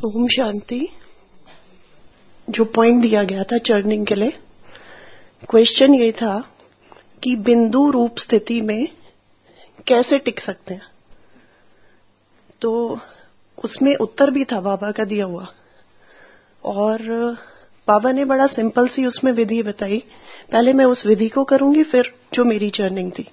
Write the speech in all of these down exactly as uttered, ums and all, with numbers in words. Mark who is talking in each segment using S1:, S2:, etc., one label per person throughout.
S1: ओम शांति। जो पॉइंट दिया गया था चर्निंग के लिए, क्वेश्चन ये था कि बिंदु रूप स्थिति में कैसे टिक सकते हैं। तो उसमें उत्तर भी था बाबा का दिया हुआ, और बाबा ने बड़ा सिंपल सी उसमें विधि बताई। पहले मैं उस विधि को करूंगी, फिर जो मेरी चर्निंग थी।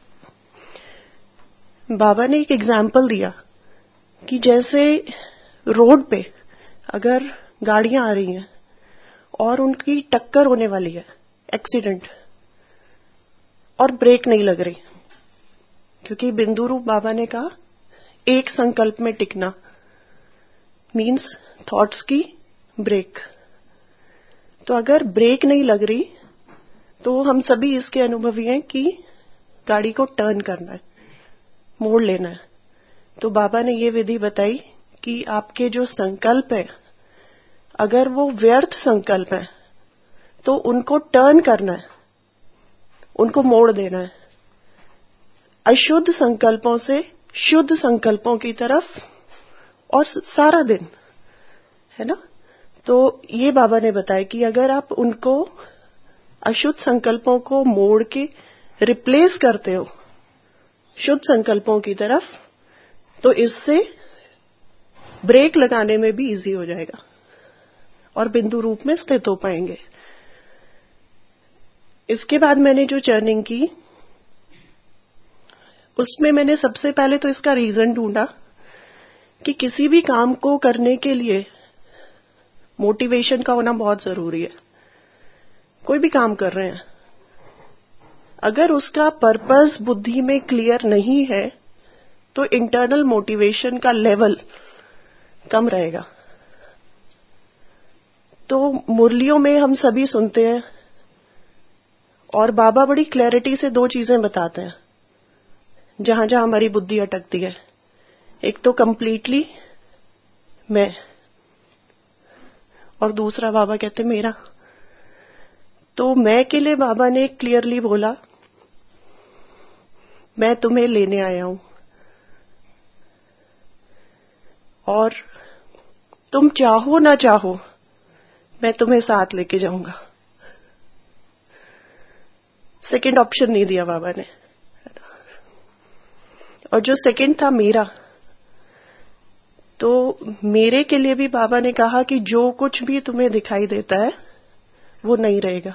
S1: बाबा ने एक एग्जाम्पल दिया कि जैसे रोड पे अगर गाड़ियां आ रही हैं और उनकी टक्कर होने वाली है, एक्सीडेंट, और ब्रेक नहीं लग रही, क्योंकि बिंदु रूप बाबा ने कहा एक संकल्प में टिकना मीन्स थॉट्स की ब्रेक। तो अगर ब्रेक नहीं लग रही तो हम सभी इसके अनुभवी हैं कि गाड़ी को टर्न करना है, मोड़ लेना है। तो बाबा ने ये विधि बताई कि आपके जो संकल्प है, अगर वो व्यर्थ संकल्प है तो उनको टर्न करना है, उनको मोड़ देना है, अशुद्ध संकल्पों से शुद्ध संकल्पों की तरफ, और सारा दिन, है ना। तो ये बाबा ने बताया कि अगर आप उनको अशुद्ध संकल्पों को मोड़ के रिप्लेस करते हो शुद्ध संकल्पों की तरफ, तो इससे ब्रेक लगाने में भी इजी हो जाएगा और बिंदु रूप में स्थित हो पाएंगे। इसके बाद मैंने जो चर्निंग की, उसमें मैंने सबसे पहले तो इसका रीजन ढूंढा कि किसी भी काम को करने के लिए मोटिवेशन का होना बहुत जरूरी है। कोई भी काम कर रहे हैं, अगर उसका पर्पस बुद्धि में क्लियर नहीं है तो इंटरनल मोटिवेशन का लेवल कम रहेगा। तो मुरलियों में हम सभी सुनते हैं, और बाबा बड़ी क्लैरिटी से दो चीजें बताते हैं जहां जहां हमारी बुद्धि अटकती है। एक तो कंप्लीटली मैं, और दूसरा बाबा कहते मेरा। तो मैं के लिए बाबा ने क्लियरली बोला, मैं तुम्हें लेने आया हूं और तुम चाहो ना चाहो मैं तुम्हें साथ लेके जाऊंगा। सेकंड ऑप्शन नहीं दिया बाबा ने। और जो सेकंड था मेरा, तो मेरे के लिए भी बाबा ने कहा कि जो कुछ भी तुम्हें दिखाई देता है वो नहीं रहेगा।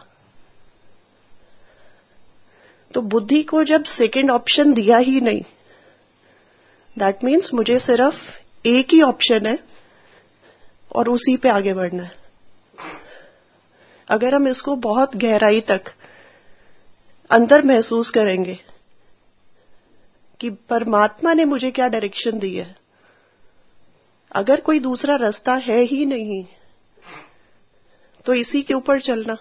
S1: तो बुद्धि को जब सेकंड ऑप्शन दिया ही नहीं, दैट मीन्स मुझे सिर्फ एक ही ऑप्शन है और उसी पे आगे बढ़ना है। अगर हम इसको बहुत गहराई तक अंदर महसूस करेंगे कि परमात्मा ने मुझे क्या डायरेक्शन दी है, अगर कोई दूसरा रास्ता है ही नहीं तो इसी के ऊपर चलना।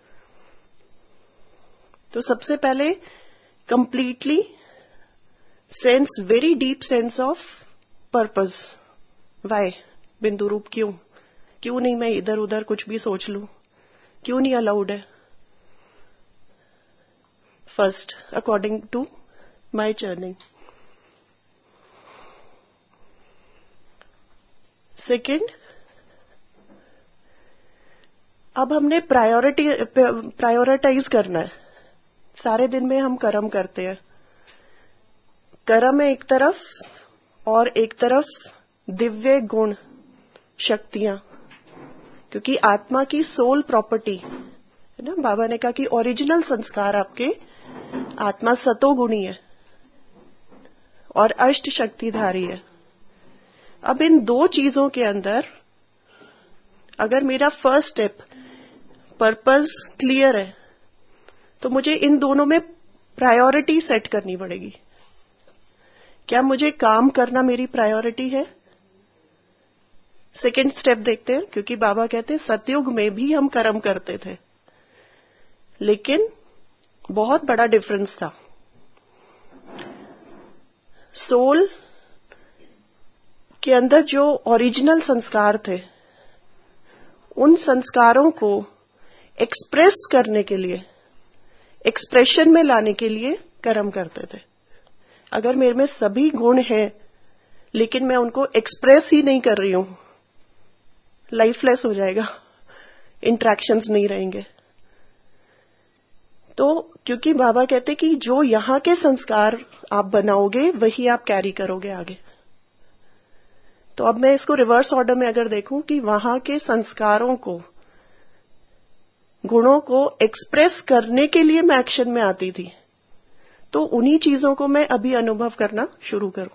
S1: तो सबसे पहले completely sense, very deep sense of purpose. Why, बिंदु रूप क्यों क्यों नहीं मैं इधर उधर कुछ भी सोच लूं, क्यों नहीं अलाउड है। First, according to my churning. Second, अब हमने प्रायोरिटी प्रायोरिटाइज करना है। सारे दिन में हम कर्म करते हैं, कर्म है एक तरफ, और एक तरफ दिव्य गुण शक्तियां, क्योंकि आत्मा की सोल प्रॉपर्टी है ना। बाबा ने कहा कि ओरिजिनल संस्कार आपके आत्मा सतोगुणी है और अष्ट शक्तिधारी है। अब इन दो चीजों के अंदर अगर मेरा फर्स्ट स्टेप पर्पस क्लियर है तो मुझे इन दोनों में प्रायोरिटी सेट करनी पड़ेगी। क्या मुझे काम करना मेरी प्रायोरिटी है? सेकेंड स्टेप देखते हैं, क्योंकि बाबा कहते हैं सतयुग में भी हम कर्म करते थे, लेकिन बहुत बड़ा डिफरेंस था। सोल के अंदर जो ओरिजिनल संस्कार थे, उन संस्कारों को एक्सप्रेस करने के लिए, एक्सप्रेशन में लाने के लिए कर्म करते थे। अगर मेरे में सभी गुण हैं लेकिन मैं उनको एक्सप्रेस ही नहीं कर रही हूं लाइफलेस हो जाएगा, इंटरेक्शंस नहीं रहेंगे। तो क्योंकि बाबा कहते कि जो यहाँ के संस्कार आप बनाओगे वही आप कैरी करोगे आगे। तो अब मैं इसको रिवर्स ऑर्डर में अगर देखूं कि वहां के संस्कारों को, गुणों को एक्सप्रेस करने के लिए मैं एक्शन में आती थी, तो उन्हीं चीजों को मैं अभी अनुभव करना शुरू करूं।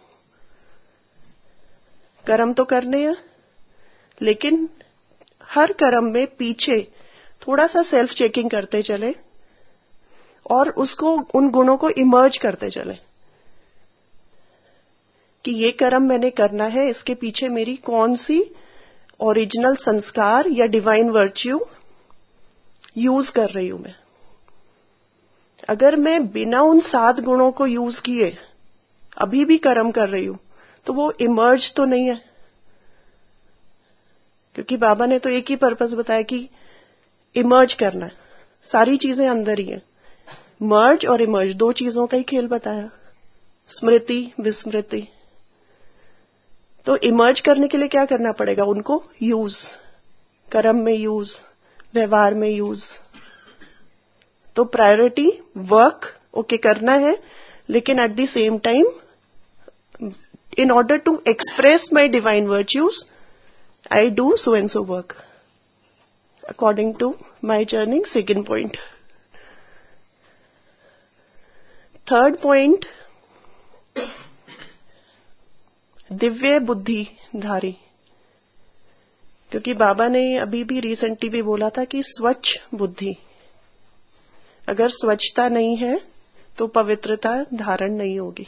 S1: कर्म तो करने हैं, लेकिन हर कर्म में पीछे थोड़ा सा सेल्फ चेकिंग करते चले और उसको, उन गुणों को इमर्ज करते चले कि ये कर्म मैंने करना है, इसके पीछे मेरी कौन सी ओरिजिनल संस्कार या डिवाइन वर्च्यू यूज कर रही हूं मैं। अगर मैं बिना उन सात गुणों को यूज किए अभी भी कर्म कर रही हूं तो वो इमर्ज तो नहीं है, क्योंकि बाबा ने तो एक ही पर्पस बताया कि इमर्ज करना है, सारी चीजें अंदर ही है। मर्ज और इमर्ज दो चीजों का ही खेल बताया, स्मृति विस्मृति। तो इमर्ज करने के लिए क्या करना पड़ेगा, उनको यूज, कर्म में यूज, व्यवहार में यूज। तो प्रायोरिटी वर्क ओके करना है, लेकिन at the same time in order to express my divine virtues, I do so and so work according to my journey. Second point. Third point, Divya बुद्धि धारी। क्योंकि बाबा ने अभी भी रिसेंटली भी बोला था कि स्वच्छ बुद्धि, अगर स्वच्छता नहीं है तो पवित्रता धारण नहीं होगी।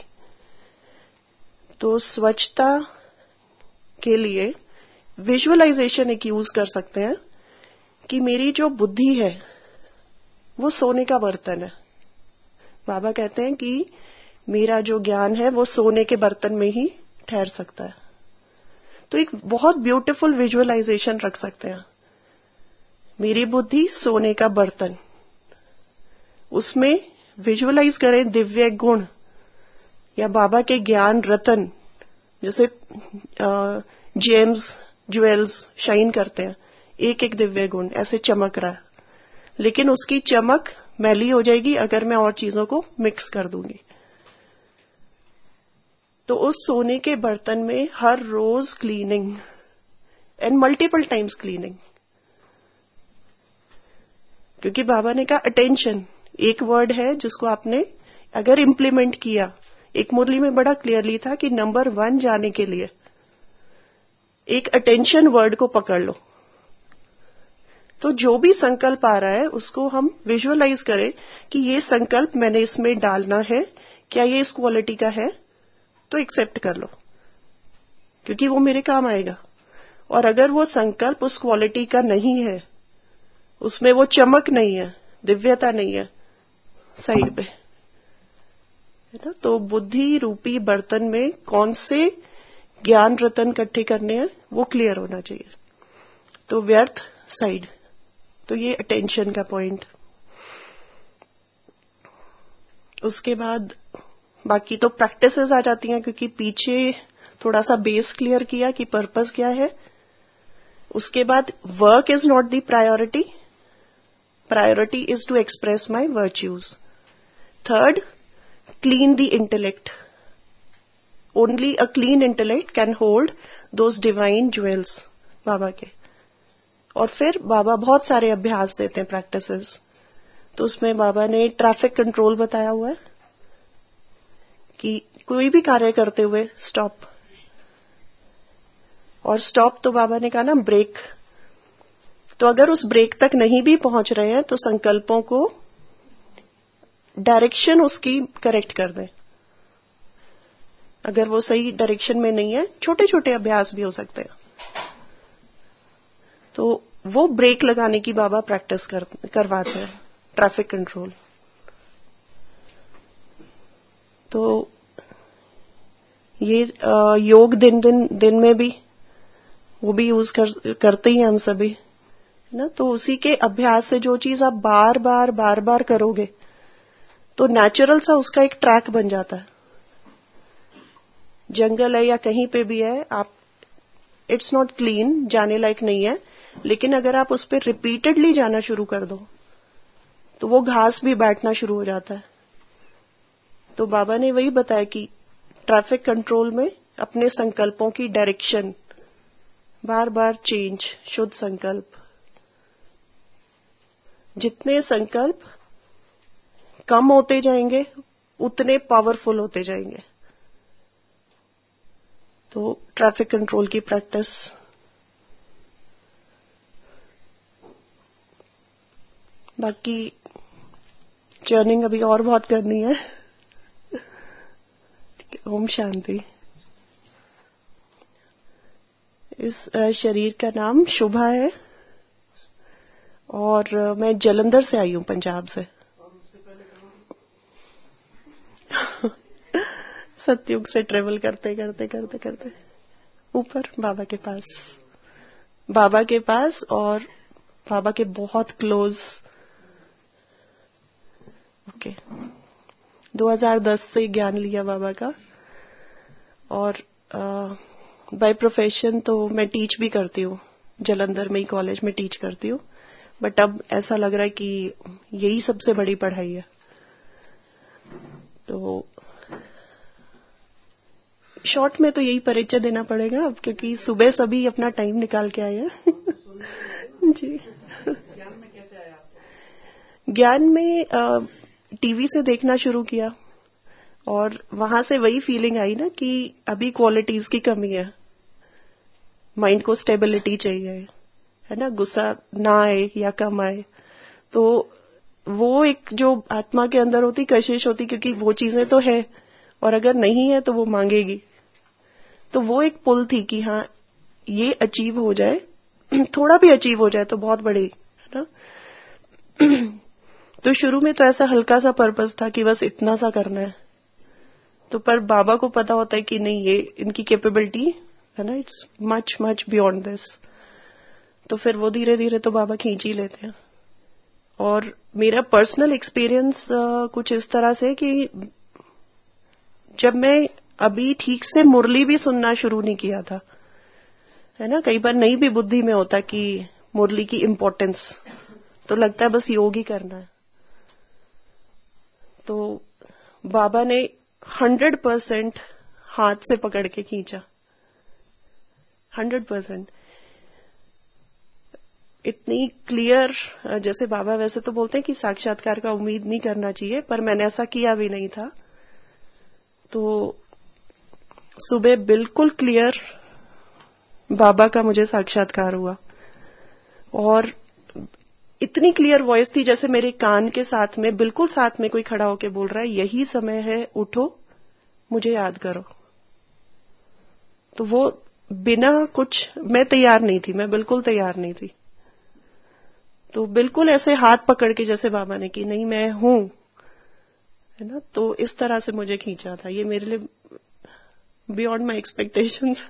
S1: तो स्वच्छता के लिए विजुअलाइजेशन एक यूज कर सकते हैं कि मेरी जो बुद्धि है वो सोने का बर्तन है। बाबा कहते हैं कि मेरा जो ज्ञान है वो सोने के बर्तन में ही ठहर सकता है। तो एक बहुत ब्यूटीफुल विजुअलाइजेशन रख सकते हैं, मेरी बुद्धि सोने का बर्तन, उसमें विजुअलाइज करें दिव्य गुण या बाबा के ज्ञान रतन, जैसे जेम्स ज्वेल्स शाइन करते हैं, एक एक दिव्य गुण ऐसे चमक रहा है, लेकिन उसकी चमक मैली हो जाएगी अगर मैं और चीजों को मिक्स कर दूंगी। तो उस सोने के बर्तन में हर रोज cleaning and multiple times cleaning, क्योंकि बाबा ने कहा अटेंशन एक वर्ड है जिसको आपने अगर इम्प्लीमेंट किया, एक मुरली में बड़ा क्लियरली था कि नंबर वन जाने के लिए एक अटेंशन वर्ड को पकड़ लो। तो जो भी संकल्प आ रहा है उसको हम विजुअलाइज करें कि ये संकल्प मैंने इसमें डालना है, क्या ये इस क्वालिटी का है, तो एक्सेप्ट कर लो क्योंकि वो मेरे काम आएगा। और अगर वो संकल्प उस क्वालिटी का नहीं है, उसमें वो चमक नहीं है, दिव्यता नहीं है, साइड पे है ना। तो बुद्धि रूपी बर्तन में कौन से ज्ञान रतन इकट्ठे करने हैं वो क्लियर होना चाहिए। तो व्यर्थ साइड, तो ये अटेंशन का पॉइंट। उसके बाद बाकी तो प्रैक्टिसेस आ जाती हैं, क्योंकि पीछे थोड़ा सा बेस क्लियर किया कि पर्पस क्या है। उसके बाद work is not the priority, priority is to express my virtues. Third, clean the intellect, only a clean intellect can hold those divine jewels Baba के। और फिर बाबा बहुत सारे अभ्यास देते हैं, प्रैक्टिसेस। तो उसमें बाबा ने ट्रैफिक कंट्रोल बताया हुआ है कि कोई भी कार्य करते हुए स्टॉप, और स्टॉप तो बाबा ने कहा ना ब्रेक। तो अगर उस ब्रेक तक नहीं भी पहुंच रहे हैं तो संकल्पों को डायरेक्शन उसकी करेक्ट कर दें। अगर वो सही डायरेक्शन में नहीं है, छोटे छोटे अभ्यास भी हो सकते हैं, तो वो ब्रेक लगाने की बाबा प्रैक्टिस कर, करवाते हैं, ट्रैफिक कंट्रोल। तो ये आ, योग दिन दिन दिन में भी वो भी यूज कर, करते ही हम सभी है ना। तो उसी के अभ्यास से जो चीज आप बार बार बार बार करोगे तो नेचुरल सा उसका एक ट्रैक बन जाता है। जंगल है या कहीं पे भी है, आप इट्स नॉट क्लीन, जाने लायक नहीं है, लेकिन अगर आप उस पर रिपीटेडली जाना शुरू कर दो तो वो घास भी बैठना शुरू हो जाता है। तो बाबा ने वही बताया कि ट्रैफिक कंट्रोल में अपने संकल्पों की डायरेक्शन बार बार चेंज, शुद्ध संकल्प, जितने संकल्प कम होते जाएंगे उतने पावरफुल होते जाएंगे। तो ट्रैफिक कंट्रोल की प्रैक्टिस। बाकी जर्निंग अभी और बहुत करनी है। ओम शांति। इस शरीर का नाम शुभा है और मैं जलंधर से आई हूं, पंजाब से। सतयुग से ट्रेवल करते करते करते करते ऊपर बाबा के पास, बाबा के पास और बाबा के बहुत क्लोज। ओके, दो हज़ार दस से ज्ञान लिया बाबा का और बाय प्रोफेशन तो मैं टीच भी करती हूँ, जलंधर में ही कॉलेज में टीच करती हूँ। बट अब ऐसा लग रहा है कि यही सबसे बड़ी पढ़ाई है। तो शॉर्ट में तो यही परिचय देना पड़ेगा अब, क्योंकि सुबह सभी अपना टाइम निकाल के आए हैं। जी।
S2: ज्ञान में कैसे आया आपको?
S1: ज्ञान में आ, टीवी से देखना शुरू किया और वहां से वही फीलिंग आई ना कि अभी क्वालिटीज की कमी है, माइंड को स्टेबिलिटी चाहिए, है ना, गुस्सा ना आए या कम आए। तो वो एक जो आत्मा के अंदर होती कशिश होती, क्योंकि वो चीजें तो है और अगर नहीं है तो वो मांगेगी। तो वो एक पुल थी कि हाँ ये अचीव हो जाए, थोड़ा भी अचीव हो जाए तो बहुत बड़ी, है ना। तो शुरू में तो ऐसा हल्का सा पर्पस था कि बस इतना सा करना है। तो पर बाबा को पता होता है कि नहीं, ये इनकी कैपेबिलिटी है ना, it's much much beyond this. तो फिर वो धीरे धीरे तो बाबा खींच ही लेते हैं। और मेरा पर्सनल एक्सपीरियंस कुछ इस तरह से कि जब मैं अभी ठीक से मुरली भी सुनना शुरू नहीं किया था, है ना, कई बार नहीं भी बुद्धि में होता कि मुरली की इम्पोर्टेंस, तो लगता है बस योग ही करना है। तो बाबा ने हंड्रेड परसेंट हाथ से पकड़ के खींचा, हंड्रेड परसेंट। इतनी क्लियर, जैसे बाबा वैसे तो बोलते हैं कि साक्षात्कार का उम्मीद नहीं करना चाहिए, पर मैंने ऐसा किया भी नहीं था। तो सुबह बिल्कुल क्लियर बाबा का मुझे साक्षात्कार हुआ और इतनी क्लियर वॉइस थी जैसे मेरे कान के साथ में, बिल्कुल साथ में कोई खड़ा होके बोल रहा है, यही समय है, उठो, मुझे याद करो। तो वो बिना कुछ, मैं तैयार नहीं थी, मैं बिल्कुल तैयार नहीं थी। तो बिल्कुल ऐसे हाथ पकड़ के जैसे बाबा ने कि नहीं मैं हूं, है ना। तो इस तरह से मुझे खींचा था। ये मेरे लिए beyond my expectations.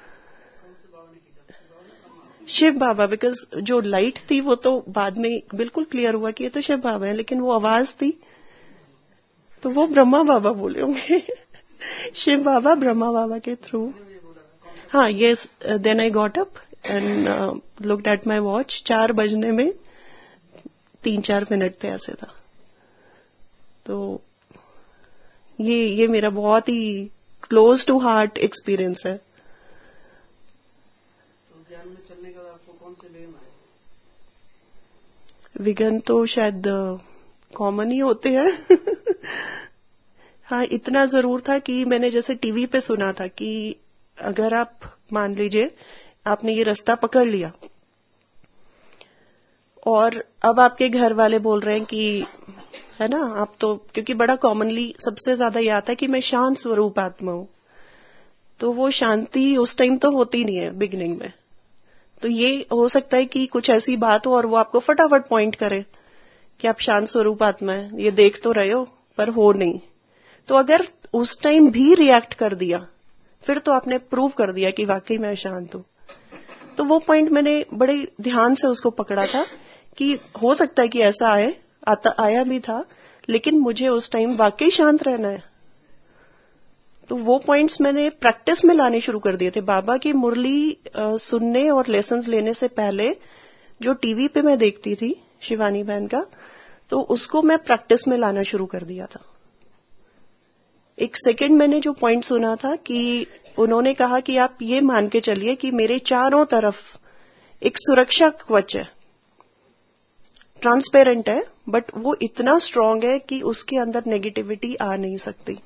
S1: Shiv Baba, because जो लाइट थी वो तो बाद में बिल्कुल क्लियर हुआ कि ये तो शिव बाबा है, लेकिन वो आवाज थी तो वो ब्रह्मा बाबा बोले होंगे। शिव बाबा ब्रह्मा बाबा के थ्रू। हाँ, yes. Then I got up and looked at my watch. चार बजने में तीन चार मिनट थे, ऐसे था। तो ये ये मेरा बहुत ही क्लोज टू हार्ट एक्सपीरियंस है।
S2: तो ज्ञान में चलने का आपको कौन से विघ्न आए?
S1: विघ्न तो शायद कॉमन ही होते हैं। हाँ, इतना जरूर था कि मैंने जैसे टीवी पे सुना था कि अगर आप मान लीजिए आपने ये रास्ता पकड़ लिया और अब आपके घर वाले बोल रहे हैं कि, है ना, आप तो, क्योंकि बड़ा कॉमनली सबसे ज्यादा ये आता है कि मैं शांत स्वरूप आत्मा हूं, तो वो शांति उस टाइम तो होती नहीं है बिगिनिंग में। तो ये हो सकता है कि कुछ ऐसी बात हो और वो आपको फटाफट पॉइंट करे कि आप शांत स्वरूप आत्मा है, ये देख तो रहे हो पर हो नहीं। तो अगर उस टाइम भी रिएक्ट कर दिया फिर तो आपने प्रूव कर दिया कि वाकई मैं शांत हूं। तो वो पॉइंट मैंने बड़े ध्यान से उसको पकड़ा था कि हो सकता है कि ऐसा आए, आता आया भी था, लेकिन मुझे उस टाइम वाकई शांत रहना है। तो वो पॉइंट्स मैंने प्रैक्टिस में लाने शुरू कर दिए थे। बाबा की मुरली आ, सुनने और लेसन्स लेने से पहले जो टीवी पे मैं देखती थी शिवानी बहन का, तो उसको मैं प्रैक्टिस में लाना शुरू कर दिया था। एक सेकंड मैंने जो पॉइंट सुना था कि उन्होंने कहा कि आप ये मान के चलिए कि मेरे चारों तरफ एक सुरक्षा कवच है, ट्रांसपेरेंट है, बट वो इतना स्ट्रांग है कि उसके अंदर नेगेटिविटी आ नहीं सकती।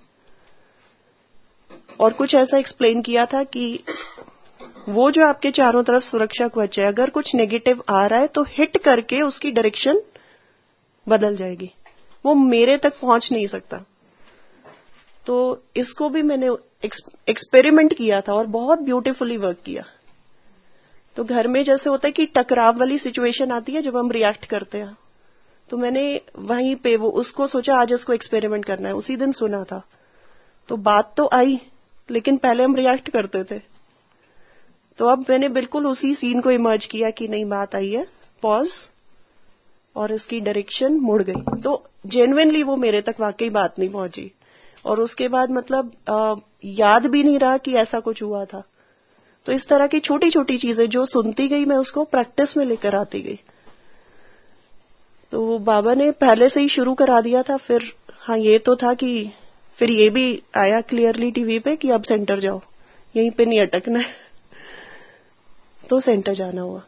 S1: और कुछ ऐसा एक्सप्लेन किया था कि वो जो आपके चारों तरफ सुरक्षा कवच है, अगर कुछ नेगेटिव आ रहा है तो हिट करके उसकी डायरेक्शन बदल जाएगी, वो मेरे तक पहुंच नहीं सकता। तो इसको भी मैंने एक्सपेरिमेंट किया था और बहुत ब्यूटीफुली वर्क किया। तो घर में जैसे होता है कि टकराव वाली सिचुएशन आती है जब हम रिएक्ट करते हैं, तो मैंने वहीं पे वो उसको सोचा आज इसको एक्सपेरिमेंट करना है। उसी दिन सुना था, तो बात तो आई, लेकिन पहले हम रिएक्ट करते थे। तो अब मैंने बिल्कुल उसी सीन को इमर्ज किया कि नहीं, बात आई है, पॉज, और इसकी डायरेक्शन मुड़ गई। तो जेन्युइनली वो मेरे तक वाकई बात नहीं पहुंची। और उसके बाद मतलब आ, याद भी नहीं रहा कि ऐसा कुछ हुआ था। तो इस तरह की छोटी छोटी चीजें जो सुनती गई, मैं उसको प्रैक्टिस में लेकर आती गई। तो बाबा ने पहले से ही शुरू करा दिया था। फिर हाँ, ये तो था कि फिर ये भी आया क्लियरली टीवी पे कि अब सेंटर जाओ, यहीं पे नहीं अटकना है। तो सेंटर जाना हुआ।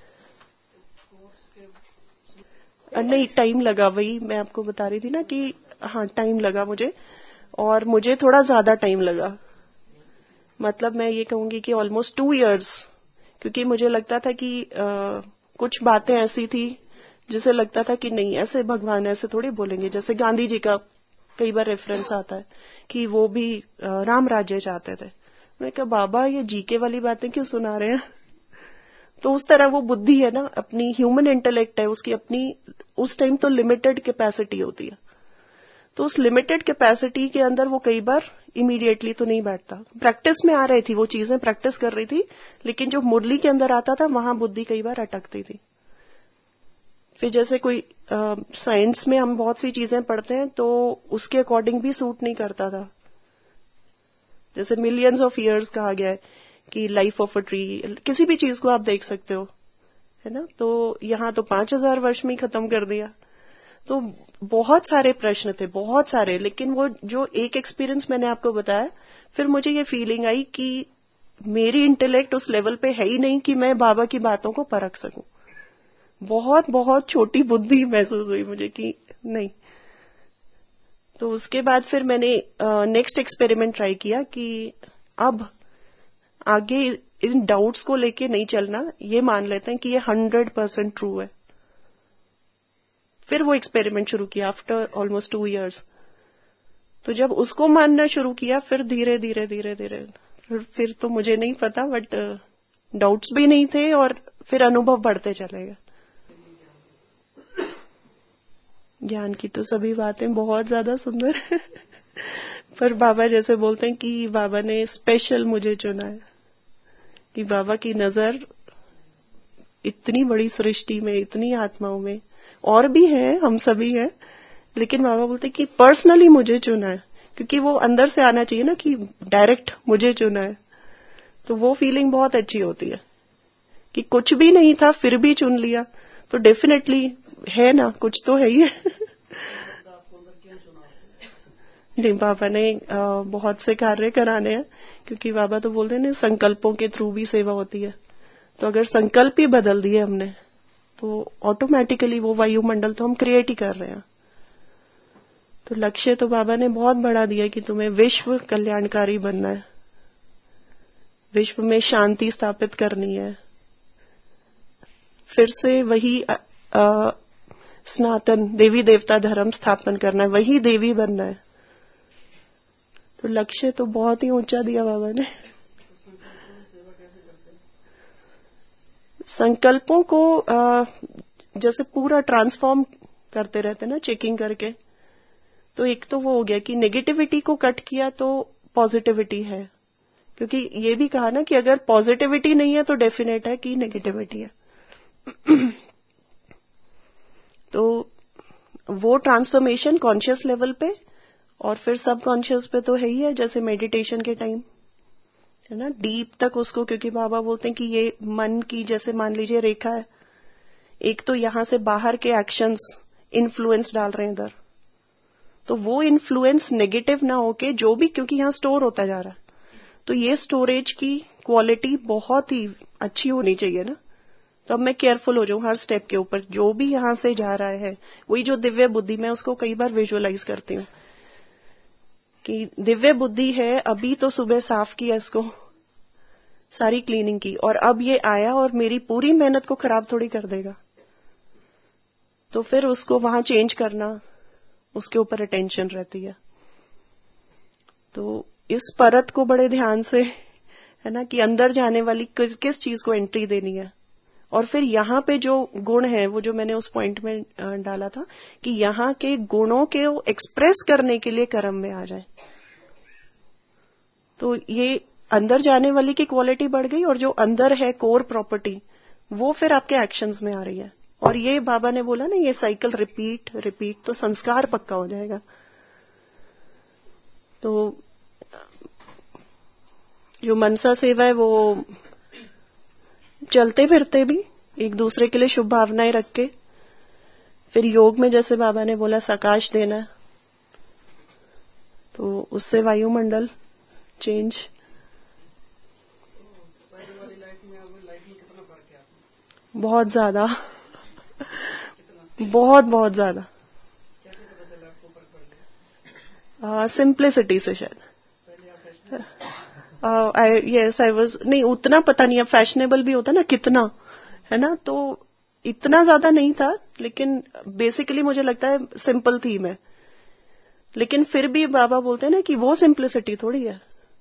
S1: नहीं, टाइम लगा, वही मैं आपको बता रही थी ना कि हाँ, टाइम लगा मुझे, और मुझे थोड़ा ज्यादा टाइम लगा। मतलब मैं ये कहूंगी कि ऑलमोस्ट टू इयर्स, क्योंकि मुझे लगता था कि आ, कुछ बातें ऐसी थी जिसे लगता था कि नहीं, ऐसे भगवान ऐसे थोड़ी बोलेंगे। जैसे गांधी जी का कई बार रेफरेंस आता है कि वो भी आ, राम राज्य चाहते थे। मैं कहा बाबा ये जीके वाली बातें क्यों सुना रहे हैं। तो उस तरह वो बुद्धि है ना, अपनी ह्यूमन इंटेलेक्ट है, उसकी अपनी उस टाइम तो लिमिटेड कैपेसिटी होती है। तो उस लिमिटेड कैपेसिटी के अंदर वो कई बार इमीडिएटली तो नहीं बैठता। प्रैक्टिस में आ रही थी, वो चीजें प्रैक्टिस कर रही थी, लेकिन जो मुरली के अंदर आता था वहां बुद्धि कई बार अटकती थी। फिर जैसे कोई साइंस में हम बहुत सी चीजें पढ़ते हैं तो उसके अकॉर्डिंग भी सूट नहीं करता था। जैसे मिलियंस ऑफ ईयर्स कहा गया है कि लाइफ ऑफ अ ट्री, किसी भी चीज को आप देख सकते हो, है ना। तो यहाँ तो पांच हजार वर्ष में ही खत्म कर दिया। तो बहुत सारे प्रश्न थे, बहुत सारे, लेकिन वो जो एक एक्सपीरियंस मैंने आपको बताया, फिर मुझे ये फीलिंग आई कि मेरी इंटेलेक्ट उस लेवल पे है ही नहीं कि मैं बाबा की बातों को परख सकूं। बहुत बहुत छोटी बुद्धि महसूस हुई मुझे कि नहीं। तो उसके बाद फिर मैंने नेक्स्ट एक्सपेरिमेंट ट्राई किया कि अब आगे इन डाउट्स को लेके नहीं चलना, ये मान लेते हैं कि ये हंड्रेड परसेंट ट्रू है। फिर वो एक्सपेरिमेंट शुरू किया आफ्टर ऑलमोस्ट टू इयर्स। तो जब उसको मानना शुरू किया, फिर धीरे धीरे धीरे धीरे फिर फिर तो मुझे नहीं पता, बट डाउट्स भी नहीं थे और फिर अनुभव बढ़ते चले गए। ज्ञान की तो सभी बातें बहुत ज्यादा सुंदर है पर बाबा जैसे बोलते हैं कि बाबा ने स्पेशल मुझे चुना है, कि बाबा की नजर इतनी बड़ी सृष्टि में, इतनी आत्माओं में, और भी हैं, हम सभी हैं, लेकिन बाबा बोलते कि पर्सनली मुझे चुना है। क्योंकि वो अंदर से आना चाहिए ना कि डायरेक्ट मुझे चुना है। तो वो फीलिंग बहुत अच्छी होती है कि कुछ भी नहीं था फिर भी चुन लिया, तो डेफिनेटली है ना, कुछ तो है ही है नहीं, बाबा ने आ, बहुत से कार्य कराने हैं, क्योंकि बाबा तो बोलते हैं ना संकल्पों के थ्रू भी सेवा होती है। तो अगर संकल्प ही बदल दिए हमने तो ऑटोमेटिकली वो वायुमंडल तो हम क्रिएट ही कर रहे हैं। तो लक्ष्य तो बाबा ने बहुत बड़ा दिया कि तुम्हें विश्व कल्याणकारी बनना है, विश्व में शांति स्थापित करनी है, फिर से वही आ, आ, सनातन देवी देवता धर्म स्थापन करना है, वही देवी बनना है। तो लक्ष्य तो बहुत ही ऊंचा दिया बाबा ने। संकल्पों को आ, जैसे पूरा ट्रांसफॉर्म करते रहते ना, चेकिंग करके। तो एक तो वो हो गया कि नेगेटिविटी को कट किया तो पॉजिटिविटी है, क्योंकि ये भी कहा ना कि अगर पॉजिटिविटी नहीं है तो डेफिनेट है कि नेगेटिविटी है तो वो ट्रांसफॉर्मेशन कॉन्शियस लेवल पे और फिर सबकॉन्शियस पे तो है ही है, जैसे मेडिटेशन के टाइम है ना, डीप तक उसको, क्योंकि बाबा बोलते हैं कि ये मन की जैसे मान लीजिए रेखा है, एक तो यहां से बाहर के एक्शंस इन्फ्लुएंस डाल रहे हैं इधर, तो वो इन्फ्लुएंस नेगेटिव ना होके जो भी, क्योंकि यहां स्टोर होता जा रहा है, तो ये स्टोरेज की क्वालिटी बहुत ही अच्छी होनी चाहिए ना। तो अब मैं केयरफुल हो जाऊं हर स्टेप के ऊपर, जो भी यहां से जा रहा है, वही जो दिव्य बुद्धि, मैं उसको कई बार विजुअलाइज करती हूँ कि दिव्य बुद्धि है, अभी तो सुबह साफ किया इसको, सारी क्लीनिंग की, और अब ये आया और मेरी पूरी मेहनत को खराब थोड़ी कर देगा, तो फिर उसको वहां चेंज करना, उसके ऊपर अटेंशन रहती है। तो इस परत को बड़े ध्यान से, है ना, कि अंदर जाने वाली किस, किस चीज को एंट्री देनी है, और फिर यहाँ पे जो गुण है, वो जो मैंने उस पॉइंट में डाला था कि यहाँ के गुणों के एक्सप्रेस करने के लिए कर्म में आ जाए, तो ये अंदर जाने वाली की क्वालिटी बढ़ गई, और जो अंदर है कोर प्रॉपर्टी, वो फिर आपके एक्शंस में आ रही है। और ये बाबा ने बोला ना, ये साइकिल रिपीट रिपीट, तो संस्कार पक्का हो जाएगा। तो जो मनसा सेवा है वो चलते फिरते भी एक दूसरे के लिए शुभ भावनाएं रख के, फिर योग में जैसे बाबा ने बोला सकाश देना, तो उससे वायुमंडल चेंज।
S2: पहले वाली लाइफ में अब लाइफ में कितना फर्क है आपको?
S1: बहुत ज्यादा बहुत बहुत ज्यादा।
S2: कैसे पता चला आपको फर्क पड़ गया?
S1: सिंप्लिसिटी से शायद।
S2: पहले आप फैशनेबल
S1: यस आई वाज, नहीं उतना पता नहीं, अब फैशनेबल भी होता ना कितना, है ना, तो इतना ज्यादा नहीं था, लेकिन बेसिकली मुझे लगता है सिंपल थी मैं। लेकिन फिर भी बाबा बोलते हैं ना कि वो सिंप्लिसिटी थोड़ी है,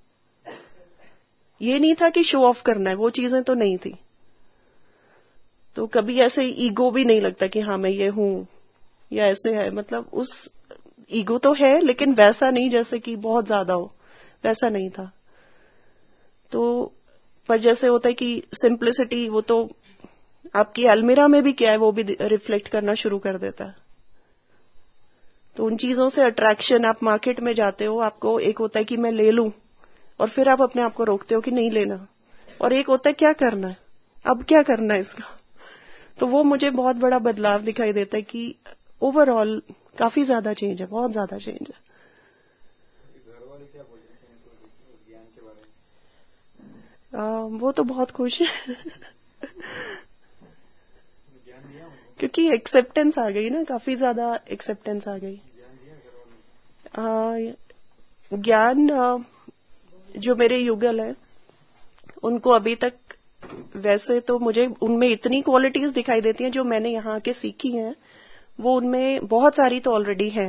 S1: ये नहीं था कि शो ऑफ करना है, वो चीजें तो नहीं थी। तो कभी ऐसे ईगो भी नहीं लगता कि हाँ मैं ये हूं या ऐसे है, मतलब उस ईगो तो है लेकिन वैसा नहीं जैसे कि बहुत ज्यादा हो, वैसा नहीं था। तो पर जैसे होता है कि सिंप्लिसिटी, वो तो आपकी अलमीरा में भी क्या है वो भी रिफ्लेक्ट करना शुरू कर देता है। तो उन चीजों से अट्रैक्शन, आप मार्केट में जाते हो, आपको एक होता है कि मैं ले लूं, और फिर आप अपने आप को रोकते हो कि नहीं लेना, और एक होता है क्या करना है, अब क्या करना है इसका। तो वो मुझे बहुत बड़ा बदलाव दिखाई देता है कि ओवरऑल काफी ज्यादा चेंज है, बहुत ज्यादा चेंज है।
S3: घर वाले क्या बोलते हैं ज्ञान के बारे में?
S1: आ, वो तो बहुत खुश है
S3: ज्ञान दिया उनको?
S1: क्योंकि एक्सेप्टेंस आ गई ना, काफी ज्यादा एक्सेप्टेंस आ गई।
S3: ज्ञान दिया घर वालों
S1: आ, ज्ञान आ, जो मेरे युगल है उनको अभी तक, वैसे तो मुझे उनमें इतनी क्वालिटीज दिखाई देती हैं जो मैंने यहाँ आके सीखी हैं, वो उनमें बहुत सारी तो ऑलरेडी हैं,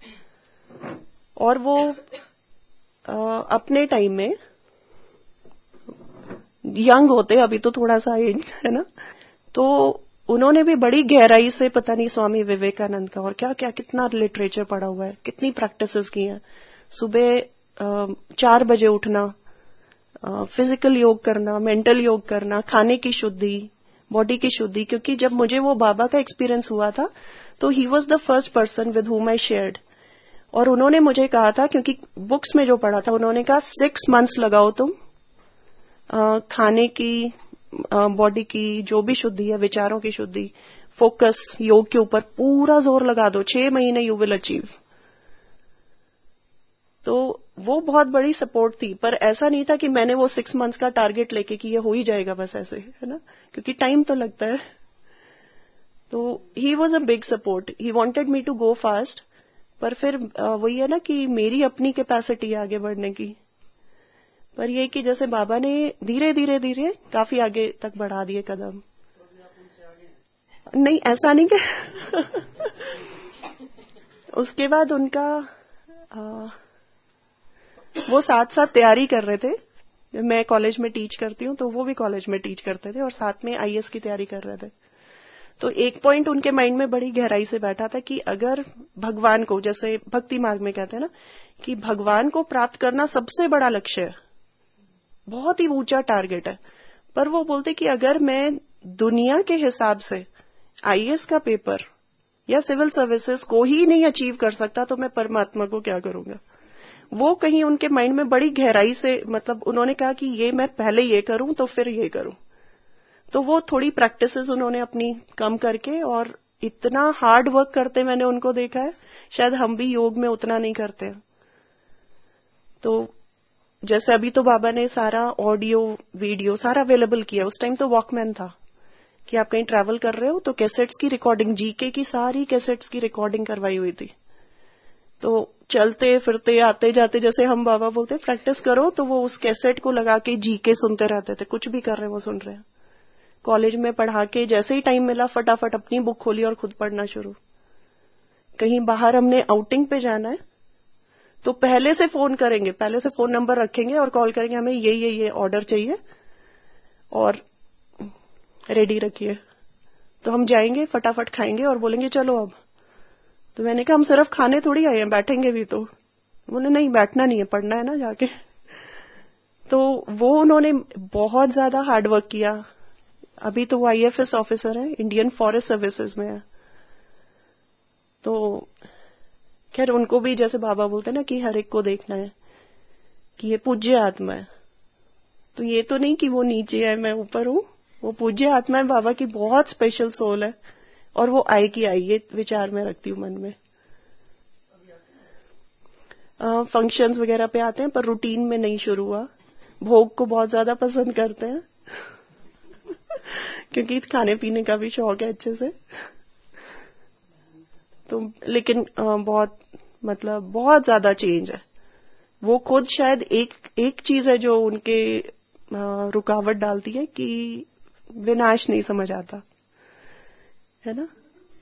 S1: और वो आ, अपने टाइम में यंग होते, अभी तो थोड़ा सा एज है ना, तो उन्होंने भी बड़ी गहराई से, पता नहीं स्वामी विवेकानंद का और क्या क्या कितना लिटरेचर पढ़ा हुआ है, कितनी प्रैक्टिसेस की हैं। सुबह चार बजे उठना, फिजिकल योग करना, मेंटल योग करना, खाने की शुद्धि, बॉडी की शुद्धि, क्योंकि जब मुझे वो बाबा का एक्सपीरियंस हुआ था तो he was the first person with whom I shared, और उन्होंने मुझे कहा था, क्योंकि बुक्स में जो पढ़ा था, उन्होंने कहा सिक्स मंथ्स लगाओ तुम आ, खाने की, बॉडी की जो भी शुद्धि है, विचारों की शुद्धि, फोकस योग के ऊपर पूरा जोर लगा दो, छह महीने यू विल अचीव। तो वो बहुत बड़ी सपोर्ट थी, पर ऐसा नहीं था कि मैंने वो सिक्स मंथ्स का टारगेट लेके कि ये हो ही जाएगा बस ऐसे, है ना, क्योंकि टाइम तो लगता है। तो he was a big support, he wanted me to go fast, पर फिर वही है ना कि मेरी अपनी कैपेसिटी आगे बढ़ने की, पर ये कि जैसे बाबा ने धीरे धीरे धीरे काफी आगे तक बढ़ा दिए कदम।
S2: तो अभी आप उनसे आगे हैं?
S1: नहीं ऐसा नहीं कि उसके बाद उनका आ, वो साथ साथ तैयारी कर रहे थे, मैं कॉलेज में टीच करती हूँ तो वो भी कॉलेज में टीच करते थे, और साथ में आईएएस की तैयारी कर रहे थे। तो एक पॉइंट उनके माइंड में बड़ी गहराई से बैठा था कि अगर भगवान को, जैसे भक्ति मार्ग में कहते हैं ना कि भगवान को प्राप्त करना सबसे बड़ा लक्ष्य है, बहुत ही ऊंचा टारगेट है, पर वो बोलते कि अगर मैं दुनिया के हिसाब से आईएएस का पेपर या सिविल सर्विसेज को ही नहीं अचीव कर सकता तो मैं परमात्मा को क्या करूंगा। वो कहीं उनके माइंड में बड़ी गहराई से, मतलब उन्होंने कहा कि ये मैं पहले ये करूं तो फिर ये करूं। तो वो थोड़ी प्रैक्टिसेस उन्होंने अपनी कम करके, और इतना हार्ड वर्क करते मैंने उनको देखा है, शायद हम भी योग में उतना नहीं करते हैं। तो जैसे अभी तो बाबा ने सारा ऑडियो वीडियो सारा अवेलेबल किया, उस टाइम तो वॉकमैन था कि आप कहीं ट्रैवल कर रहे हो तो कैसेट्स की रिकॉर्डिंग, जीके की सारी कैसेट्स की रिकॉर्डिंग करवाई हुई थी। तो चलते फिरते आते जाते, जैसे हम बाबा बोलते प्रैक्टिस करो, तो वो उस कैसेट को लगा के जीके सुनते रहते थे, कुछ भी कर रहे हैं वो सुन रहे हैं। कॉलेज में पढ़ा के जैसे ही टाइम मिला फटाफट अपनी बुक खोली और खुद पढ़ना शुरू। कहीं बाहर हमने आउटिंग पे जाना है तो पहले से फोन करेंगे, पहले से फोन नंबर रखेंगे और कॉल करेंगे, हमें ये ये ये ऑर्डर चाहिए और रेडी रखिए। तो हम जाएंगे, फटाफट खाएंगे और बोलेंगे चलो अब। तो मैंने कहा हम सिर्फ खाने थोड़ी आए हैं, बैठेंगे भी। तो बोले नहीं, बैठना नहीं है, पढ़ना है ना जाके। तो वो उन्होंने बहुत ज्यादा हार्डवर्क किया। अभी तो वो आईएफएस ऑफिसर है, इंडियन फॉरेस्ट सर्विसेज में है। तो खैर उनको भी जैसे बाबा बोलते हैं ना कि हर एक को देखना है कि ये पूज्य आत्मा है। तो ये तो नहीं कि वो नीचे है मैं ऊपर हूं, वो पूज्य आत्मा है, बाबा की बहुत स्पेशल सोल है, और वो आए की आई, ये विचार में रखती हूँ मन में। फंक्शंस वगैरह पे आते हैं पर रूटीन में नहीं शुरू हुआ। भोग को बहुत ज्यादा पसंद करते हैं क्योंकि खाने पीने का भी शौक है अच्छे से। तो लेकिन बहुत मतलब बहुत ज्यादा चेंज है। वो खुद शायद एक एक चीज है जो उनके रुकावट डालती है कि विनाश नहीं समझ आता है ना।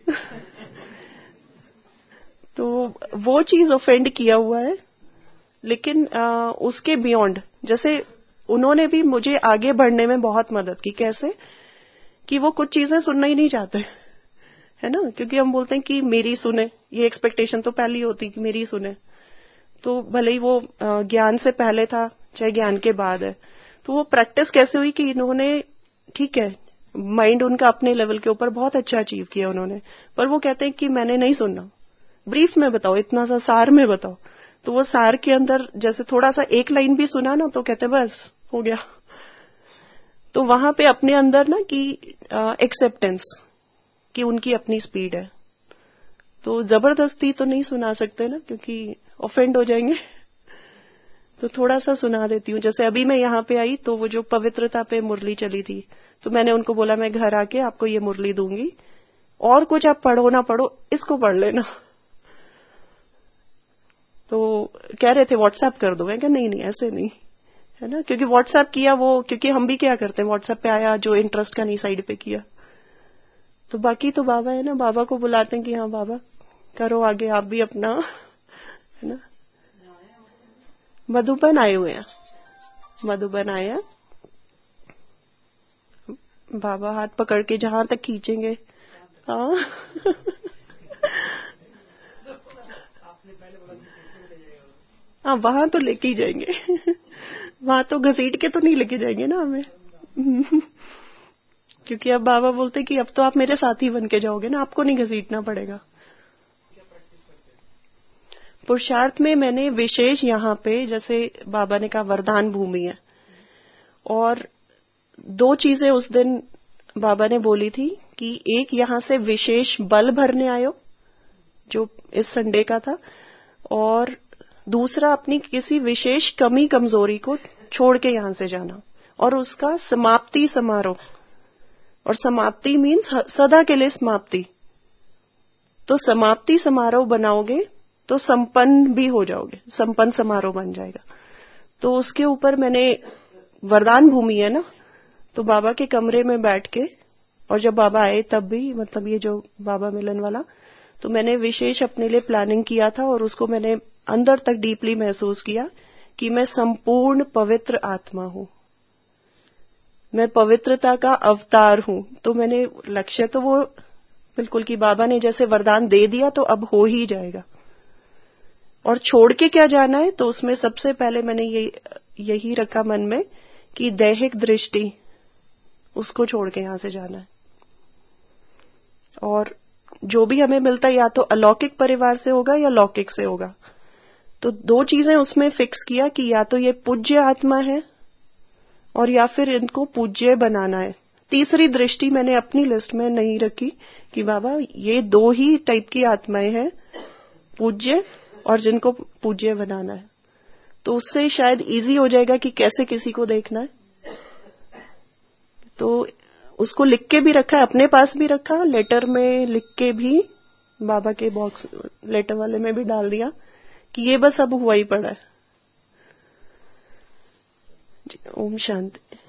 S1: तो वो चीज ऑफेंड किया हुआ है। लेकिन आ, उसके बियॉन्ड, जैसे उन्होंने भी मुझे आगे बढ़ने में बहुत मदद की। कैसे कि वो कुछ चीजें सुनना ही नहीं चाहते है ना, क्योंकि हम बोलते हैं कि मेरी सुने, ये एक्सपेक्टेशन तो पहली होती कि मेरी सुने। तो भले ही वो ज्ञान से पहले था चाहे ज्ञान के बाद है। तो वो प्रैक्टिस कैसे हुई कि इन्होंने, ठीक है माइंड उनका अपने लेवल के ऊपर बहुत अच्छा अचीव किया उन्होंने, पर वो कहते हैं कि मैंने नहीं सुनना, ब्रीफ में बताओ, इतना सा सार में बताओ। तो वो सार के अंदर जैसे थोड़ा सा एक लाइन भी सुना ना तो कहते बस हो गया। तो वहां पे अपने अंदर ना कि एक्सेप्टेंस कि उनकी अपनी स्पीड है। तो जबरदस्ती तो नहीं सुना सकते ना, क्योंकि ऑफेंड हो जाएंगे। तो थोड़ा सा सुना देती हूँ। जैसे अभी मैं यहाँ पे आई तो वो जो पवित्रता पे मुरली चली थी, तो मैंने उनको बोला मैं घर आके आपको ये मुरली दूंगी, और कुछ आप पढ़ो ना पढ़ो, इसको पढ़ लेना। तो कह रहे थे व्हाट्सएप कर दो। मैं कहा नहीं नहीं ऐसे नहीं है ना, क्योंकि व्हाट्सएप किया वो, क्योंकि हम भी क्या करते हैं व्हाट्सएप पे आया जो इंटरेस्ट का नहीं साइड पे किया। तो बाकी तो बाबा है ना, बाबा को बुलाते हैं कि हाँ बाबा करो आगे आप भी अपना, है ना। मधुबन आए हुए हैं, मधुबन आए हैं। बाबा हाथ पकड़ के जहां तक खींचेंगे। हाँ हाँ वहां तो लेके ही जाएंगे वहां तो घसीट के तो नहीं लेके जाएंगे ना हमें क्योंकि अब बाबा बोलते कि अब तो आप मेरे साथी बन के जाओगे ना, आपको नहीं घसीटना पड़ेगा। पुरुषार्थ में मैंने विशेष यहाँ पे, जैसे बाबा ने कहा वरदान भूमि है, और दो चीजें उस दिन बाबा ने बोली थी कि एक यहाँ से विशेष बल भरने आयो जो इस संडे का था, और दूसरा अपनी किसी विशेष कमी कमजोरी को छोड़ के यहां से जाना, और उसका समाप्ति समारोह। और समाप्ति मीन्स सदा के लिए समाप्ति। तो समाप्ति समारोह बनाओगे तो संपन्न भी हो जाओगे, संपन्न समारोह बन जाएगा। तो उसके ऊपर मैंने, वरदान भूमि है ना, तो बाबा के कमरे में बैठ के, और जब बाबा आए तब भी, मतलब ये जो बाबा मिलन वाला, तो मैंने विशेष अपने लिए प्लानिंग किया था, और उसको मैंने अंदर तक डीपली महसूस किया कि मैं संपूर्ण पवित्र आत्मा हूं, मैं पवित्रता का अवतार हूं। तो मैंने लक्ष्य तो वो बिल्कुल कि बाबा ने जैसे वरदान दे दिया तो अब हो ही जाएगा। और छोड़ के क्या जाना है, तो उसमें सबसे पहले मैंने ये यही रखा मन में कि दैहिक दृष्टि उसको छोड़ के यहां से जाना है। और जो भी हमें मिलता है या तो अलौकिक परिवार से होगा या लौकिक से होगा। तो दो चीजें उसमें फिक्स किया कि या तो ये पूज्य आत्मा है और या फिर इनको पूज्य बनाना है। तीसरी दृष्टि मैंने अपनी लिस्ट में नहीं रखी कि बाबा ये दो ही टाइप की आत्माएं हैं, पूज्य और जिनको पूज्य बनाना है। तो उससे शायद इजी हो जाएगा कि कैसे किसी को देखना है। तो उसको लिख के भी रखा है, अपने पास भी रखा, लेटर में लिख के भी बाबा के बॉक्स लेटर वाले में भी डाल दिया कि ये बस अब हुआ ही पड़ा है। ओम शांति।